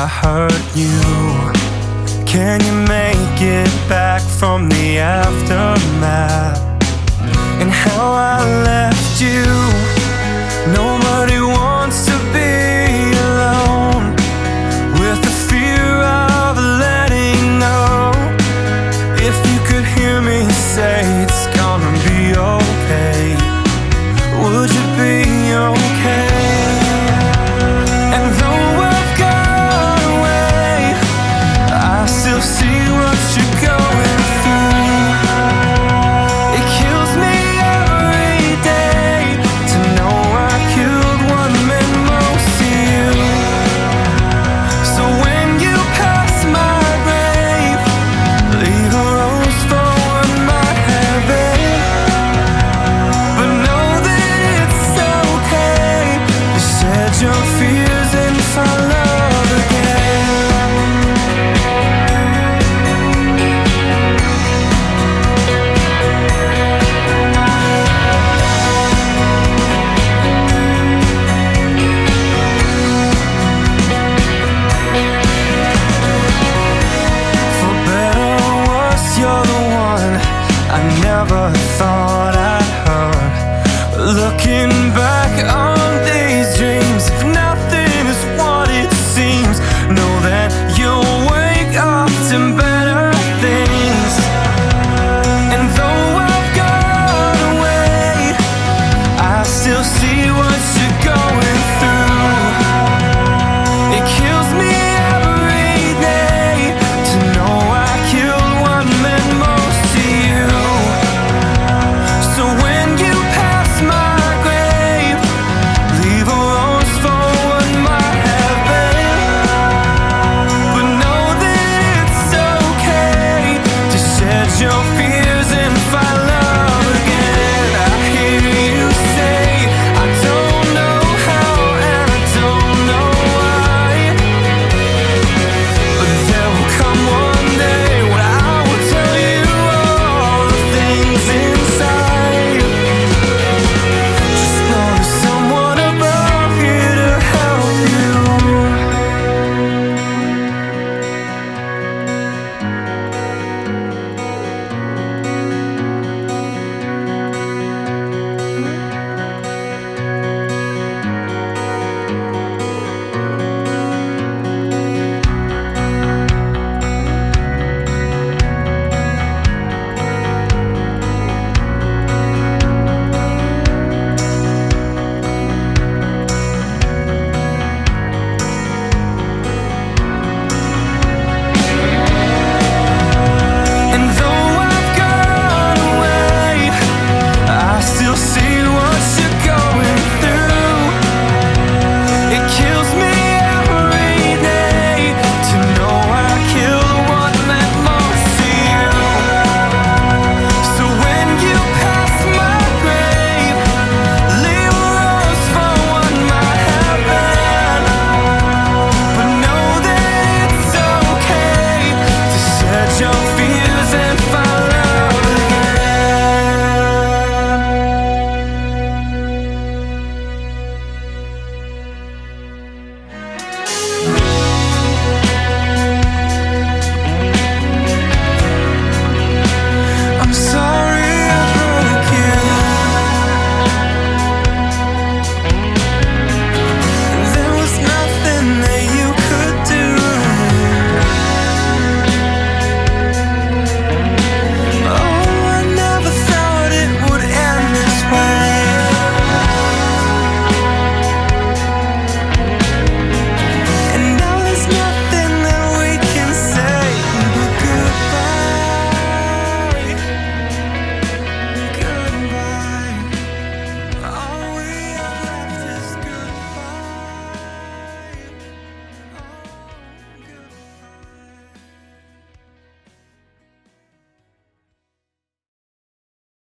I hurt you? Can you make it back from the aftermath? And how I left you. Nobody wants to be alone with the fear of letting go. If you could hear me say it's gonna be okay, would you be okay? And though I've gone away, I still see what you're going through. It kills me every day to know I killed what meant most to you. So when you pass my grave, leave a rose for what might have been. But know that it's okay to shed your fears and find love again. For better or worse, you're the one I never